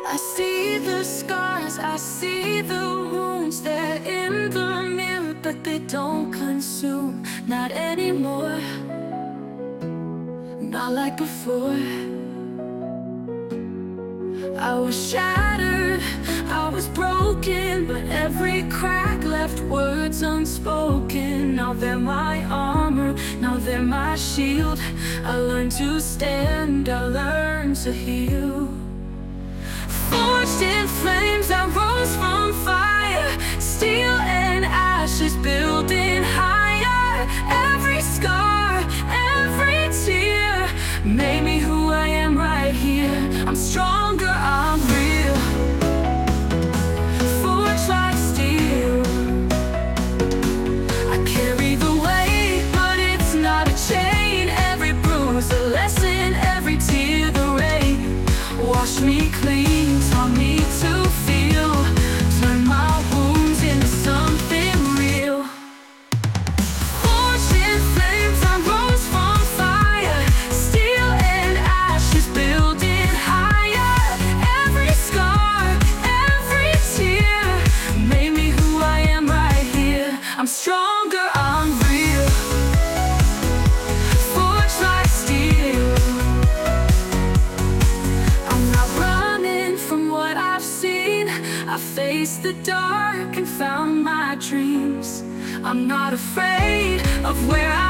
I see the scars, I see the wounds. They're in the mirror, but they don't consume. Not anymore, not like before. I was shattered, I was broken, but every crack left words unspoken. Now they're my armor, now they're my shield. I learned to stand, I learned to heal. Forged in flames, I rose from fire. Steel and ashes, building higher. Every scar, every tear made me who I am right here. I'm stronger, I'm real. Forged like steel. I carry the weight, but it's not a chain. Every bruise a lesson, every tear the rain. Wash me clean, taught me to feel. Turn my wounds into something real. Forged in flames, I rose from fire. Steel and ashes, building higher. Every scar, every tear made me who I am right here. I'm stronger, I'm real. Forged like steel. I'm not running from what I've seen. I faced the dark and found my dreams. I'm not afraid of where